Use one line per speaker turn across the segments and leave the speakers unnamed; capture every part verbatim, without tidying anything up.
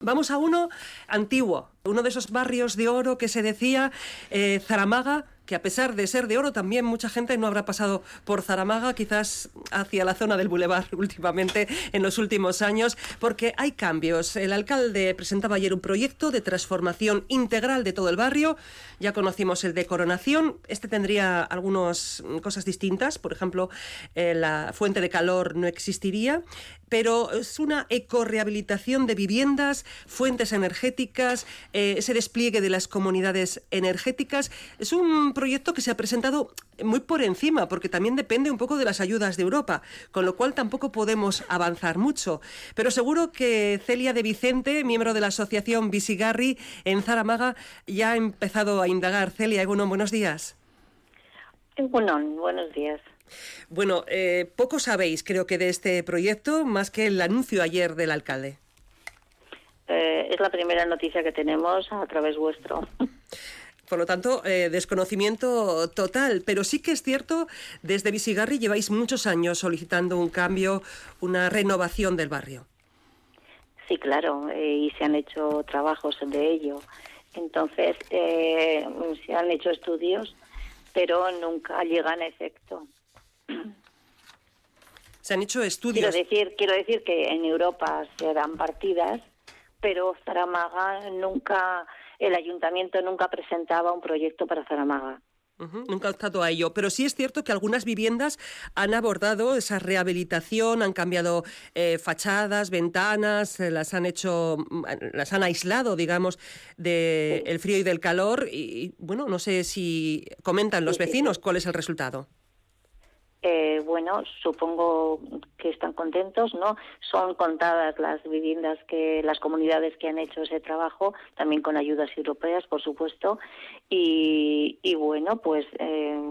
Vamos a uno antiguo, uno de esos barrios de oro que se decía, eh, Zaramaga, que a pesar de ser de oro, también mucha gente no habrá pasado por Zaramaga, quizás hacia la zona del Boulevard últimamente, en los últimos años, porque hay cambios. El alcalde presentaba ayer un proyecto de transformación integral de todo el barrio. Ya conocimos el de Coronación. Este tendría algunas cosas distintas. Por ejemplo, eh, la fuente de calor no existiría, pero es una ecorrehabilitación de viviendas, fuentes energéticas, eh, ese despliegue de las comunidades energéticas. Es un proyecto que se ha presentado muy por encima, porque también depende un poco de las ayudas de Europa, con lo cual tampoco podemos avanzar mucho. Pero seguro que Celia de Vicente, miembro de la asociación Bizigarri en Zaramaga, ya ha empezado a indagar. Celia, Egunon, buenos días.
Egunon, buenos días.
Bueno, eh, poco sabéis, creo que, de este proyecto, más que el anuncio ayer del alcalde.
Eh, es la primera noticia que tenemos a través vuestro.
Por lo tanto, eh, desconocimiento total. Pero sí que es cierto, desde Bizigarri lleváis muchos años solicitando un cambio, una renovación del barrio.
Sí, claro, eh, y se han hecho trabajos de ello. Entonces, eh, se han hecho estudios, pero nunca llegan a efecto.
Se han hecho estudios.
Quiero decir, quiero decir que en Europa se dan partidas, pero Zaramaga nunca, el ayuntamiento nunca presentaba un proyecto para Zaramaga.
Uh-huh, nunca ha optado a ello, pero sí es cierto que algunas viviendas han abordado esa rehabilitación, han cambiado eh, fachadas, ventanas, eh, las han hecho, las han aislado, digamos, del
Sí.
frío y del calor. Y bueno, no sé si comentan los
Sí, sí,
vecinos
sí.
cuál es el resultado.
Eh, bueno, supongo que están contentos, ¿no? Son contadas las viviendas que, las comunidades que han hecho ese trabajo, también con ayudas europeas, por supuesto, y, y bueno, pues eh,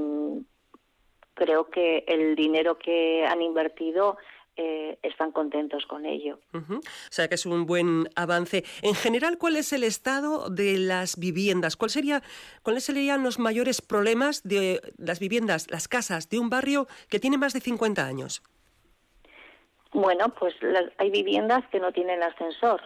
creo que el dinero que han invertido eh, están contentos con ello.
Uh-huh. O sea que es un buen avance. En general, ¿cuál es el estado de las viviendas? ¿Cuál sería, ¿Cuáles serían los mayores problemas de las viviendas, las casas de un barrio que tiene más de cincuenta años?
Bueno, pues las, hay viviendas que no tienen ascensor.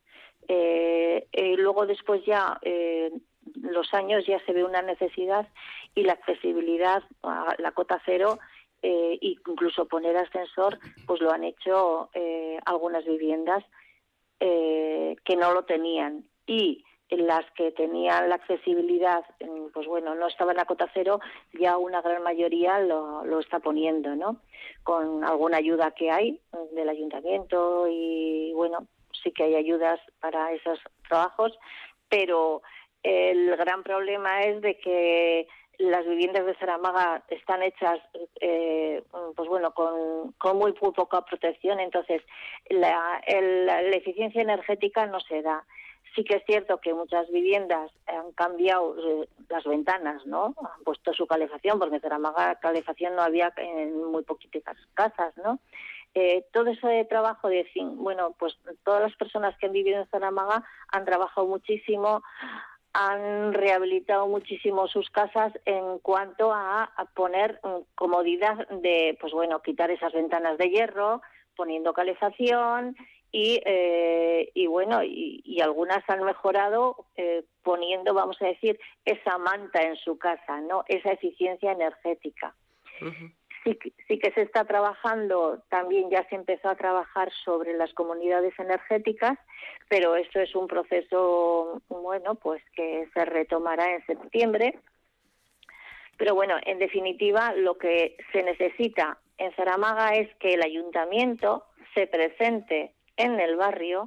Eh, eh, luego después ya eh, los años ya se ve una necesidad y la accesibilidad a la cota cero, eh, incluso poner ascensor, pues lo han hecho eh, algunas viviendas eh, que no lo tenían, y las que tenían la accesibilidad, pues bueno, no estaban a cota cero, ya una gran mayoría lo, lo está poniendo, ¿no? Con alguna ayuda que hay del ayuntamiento, y bueno, sí que hay ayudas para esos trabajos, pero el gran problema es de que las viviendas de Zaramaga están hechas, eh, pues bueno, con, con muy poca protección, entonces la, el, la eficiencia energética no se da. Sí que es cierto que muchas viviendas han cambiado eh, las ventanas, ¿no? Han puesto su calefacción, porque en Zaramaga calefacción no había en muy poquitas casas, ¿no? Eh, todo ese trabajo de, bueno, pues todas las personas que han vivido en Zaramaga han trabajado muchísimo, han rehabilitado muchísimo sus casas en cuanto a, a poner um, comodidad de, pues bueno, quitar esas ventanas de hierro, poniendo calefacción y, eh, y bueno, y, y algunas han mejorado eh, poniendo, vamos a decir, esa manta en su casa, ¿no? Esa eficiencia energética. Uh-huh. Sí, sí que se está trabajando, también ya se empezó a trabajar sobre las comunidades energéticas, pero esto es un proceso, bueno, pues que se retomará en septiembre. Pero bueno, en definitiva, lo que se necesita en Zaramaga es que el ayuntamiento se presente en el barrio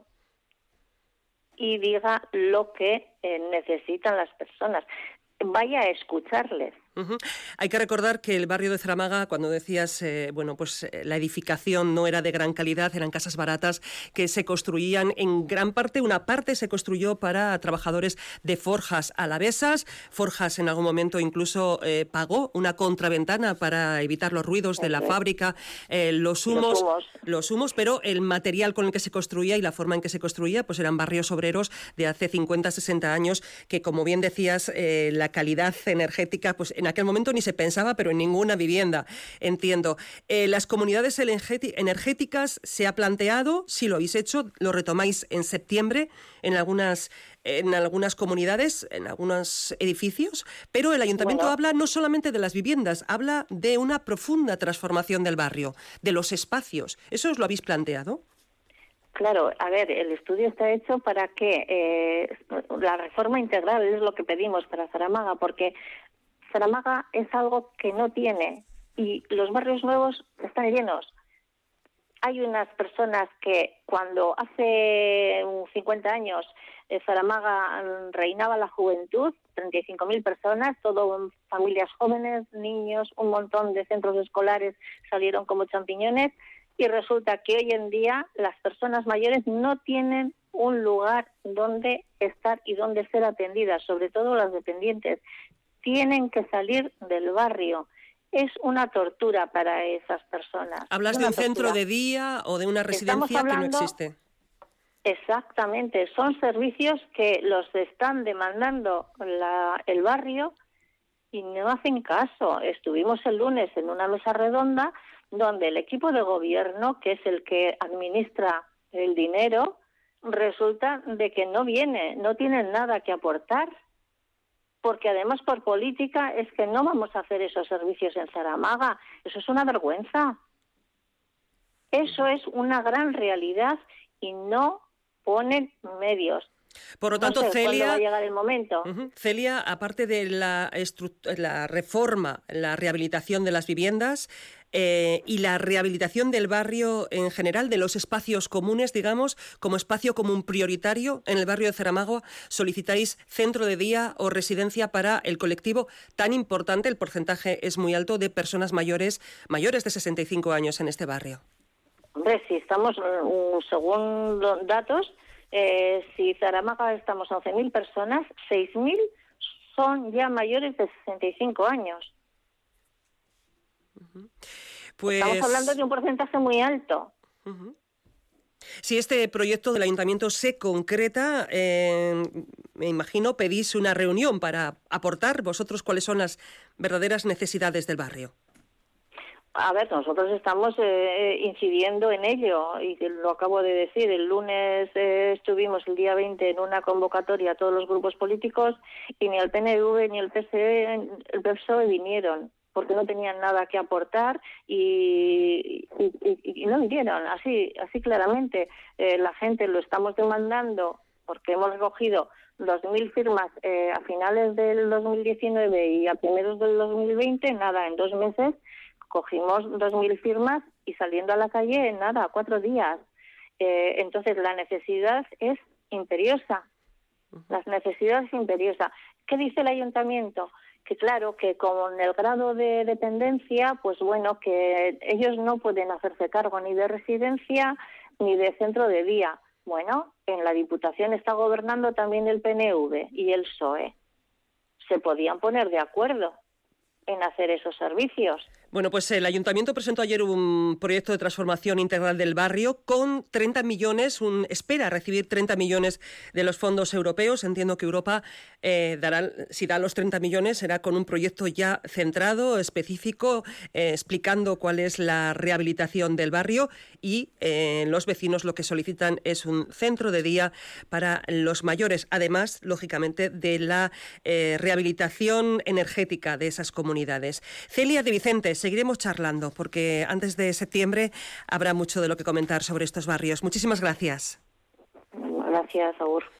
y diga lo que eh, necesitan las personas. Vaya a escucharles.
Uh-huh. Hay que recordar que el barrio de Zaramaga, cuando decías, eh, bueno, pues eh, la edificación no era de gran calidad, eran casas baratas que se construían en gran parte, una parte se construyó para trabajadores de Forjas alavesas. Forjas en algún momento incluso eh, pagó una contraventana para evitar los ruidos de la
Okay.
fábrica, eh, los humos,
los humos,
los humos, pero el material con el que se construía y la forma en que se construía, pues eran barrios obreros de hace cincuenta, sesenta años, que como bien decías, eh, la calidad energética, pues en en aquel momento ni se pensaba, pero en ninguna vivienda, entiendo. Eh, las comunidades energéticas se ha planteado, si lo habéis hecho, lo retomáis en septiembre en algunas, en algunas comunidades, en algunos edificios, pero el ayuntamiento
Bueno.
habla no solamente de las viviendas, habla de una profunda transformación del barrio, de los espacios. ¿Eso os lo habéis planteado?
Claro, a ver, el estudio está hecho para que eh, la reforma integral es lo que pedimos para Zaramaga, porque Zaramaga es algo que no tiene y los barrios nuevos están llenos. Hay unas personas que cuando hace cincuenta años eh, Zaramaga reinaba la juventud, treinta y cinco mil personas, todo familias jóvenes, niños, un montón de centros escolares salieron como champiñones. Y resulta que hoy en día las personas mayores no tienen un lugar donde estar y donde ser atendidas, sobre todo las dependientes. Tienen que salir del barrio. Es una tortura para esas personas.
¿Hablas de un centro de día o de una residencia que no existe?
Exactamente. Son servicios que los están demandando la, el barrio y no hacen caso. Estuvimos el lunes en una mesa redonda donde el equipo de gobierno, que es el que administra el dinero, resulta de que no viene, no tienen nada que aportar, porque además por política es que no vamos a hacer esos servicios en Zaramaga. Eso es una vergüenza. Eso es una gran realidad y no ponen medios.
Por lo tanto,
no sé
Celia,
¿cuándo va a llegar el momento?
Uh-huh. Celia, aparte de la, la reforma, la rehabilitación de las viviendas eh, y la rehabilitación del barrio en general, de los espacios comunes, digamos, como espacio común prioritario en el barrio de Zaramaga, solicitáis centro de día o residencia para el colectivo tan importante, el porcentaje es muy alto, de personas mayores, mayores de sesenta y cinco años en este barrio.
Hombre, si estamos, según los datos, Eh, si Zaramaga estamos once mil personas, seis mil son ya mayores de sesenta y cinco años.
Uh-huh. Pues...
Estamos hablando de un porcentaje muy alto.
Uh-huh. Si este proyecto del ayuntamiento se concreta, eh, me imagino pedís una reunión para aportar vosotros cuáles son las verdaderas necesidades del barrio.
A ver, nosotros estamos eh, incidiendo en ello y lo acabo de decir. El lunes eh, estuvimos el día veinte en una convocatoria a todos los grupos políticos y ni el P N V ni el P S E, el P S O E vinieron porque no tenían nada que aportar y, y, y, y no vinieron. Así, así claramente eh, la gente lo estamos demandando porque hemos recogido dos mil firmas eh, a finales del dos mil diecinueve y a primeros del dos mil veinte, nada, en dos meses cogimos dos mil firmas y saliendo a la calle en nada, cuatro días. Eh, entonces la necesidad es imperiosa. La necesidad es imperiosa. ¿Qué dice el ayuntamiento? Que claro, que con el grado de dependencia, pues bueno, que ellos no pueden hacerse cargo ni de residencia ni de centro de día. Bueno, en la Diputación está gobernando también el P N V y el P S O E. Se podían poner de acuerdo en hacer esos servicios.
Bueno, pues el Ayuntamiento presentó ayer un proyecto de transformación integral del barrio con treinta millones, un, espera recibir treinta millones de los fondos europeos. Entiendo que Europa eh, dará, si da los treinta millones, será con un proyecto ya centrado, específico, eh, explicando cuál es la rehabilitación del barrio y eh, los vecinos lo que solicitan es un centro de día para los mayores, además, lógicamente, de la eh, rehabilitación energética de esas comunidades. Celia de Vicente, seguiremos charlando porque antes de septiembre habrá mucho de lo que comentar sobre estos barrios. Muchísimas gracias.
Gracias, Agur.